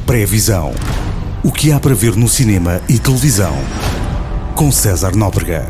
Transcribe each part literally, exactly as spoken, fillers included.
Pré-visão. O que há para ver no cinema e televisão. Com César Nóbrega.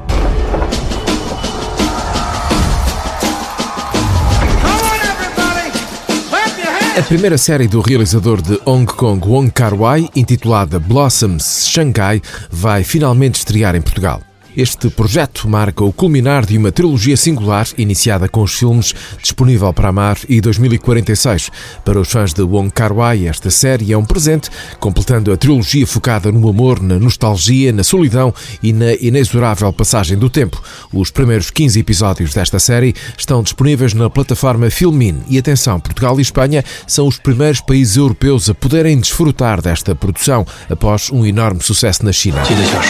A primeira série do realizador de Hong Kong, Wong Kar-wai, intitulada Blossoms Shanghai, vai finalmente estrear em Portugal. Este projeto marca o culminar de uma trilogia singular iniciada com os filmes Disponível para Amar e dois mil e quarenta e seis. Para os fãs de Wong Kar-wai, esta série é um presente, completando a trilogia focada no amor, na nostalgia, na solidão e na inexorável passagem do tempo. Os primeiros quinze episódios desta série estão disponíveis na plataforma Filmin. E atenção, Portugal e Espanha são os primeiros países europeus a poderem desfrutar desta produção após um enorme sucesso na China.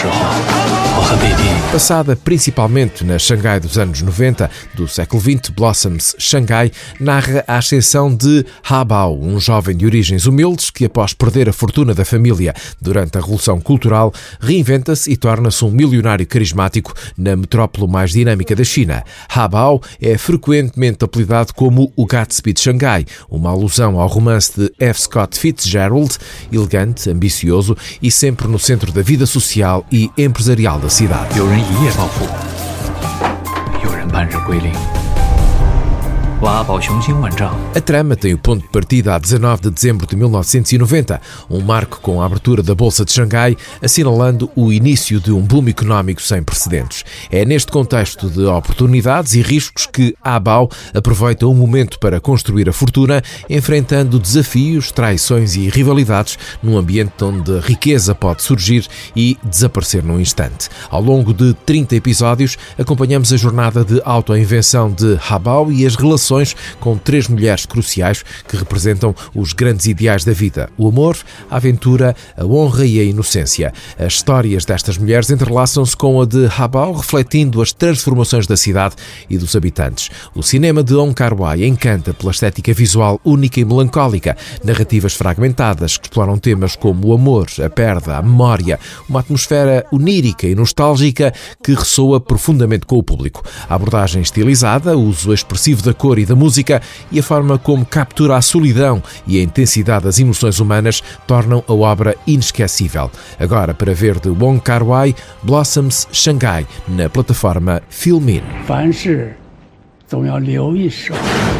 Passada principalmente na Xangai dos anos noventa do século vinte, Blossoms Shanghai narra a ascensão de Ha Bao, um jovem de origens humildes que, após perder a fortuna da família durante a Revolução Cultural, reinventa-se e torna-se um milionário carismático na metrópole mais dinâmica da China. Ha Bao é frequentemente apelidado como o Gatsby de Xangai, uma alusão ao romance de F. Scott Fitzgerald, elegante, ambicioso e sempre no centro da vida social e empresarial da cidade. 有人一夜暴富，有人半日归零。 挖宝雄心万丈。 A trama tem o ponto de partida a dezanove de dezembro de mil novecentos e noventa, um marco com a abertura da Bolsa de Xangai, assinalando o início de um boom económico sem precedentes. É neste contexto de oportunidades e riscos que Ha Bao aproveita um momento para construir a fortuna, enfrentando desafios, traições e rivalidades num ambiente onde a riqueza pode surgir e desaparecer num instante. Ao longo de trinta episódios, acompanhamos a jornada de autoinvenção de Ha Bao e as relações com três mulheres cruciais que representam os grandes ideais da vida: o amor, a aventura, a honra e a inocência. As histórias destas mulheres entrelaçam-se com a de Ha Bao, refletindo as transformações da cidade e dos habitantes. O cinema de Wong Kar-wai encanta pela estética visual única e melancólica, narrativas fragmentadas que exploram temas como o amor, a perda, a memória, uma atmosfera onírica e nostálgica que ressoa profundamente com o público. A abordagem estilizada, o uso expressivo da cor e da música e a forma como captura a solidão e a intensidade das emoções humanas tornam a obra inesquecível. Agora, para ver de Wong Kar-wai, Blossoms Shanghai, na plataforma Filmin. 凡事总要留一手。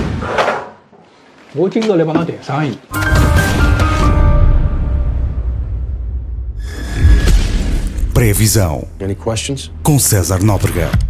我今日嚟幫我訂生意。 Pré-visão. Any questions? Com César Nóbrega.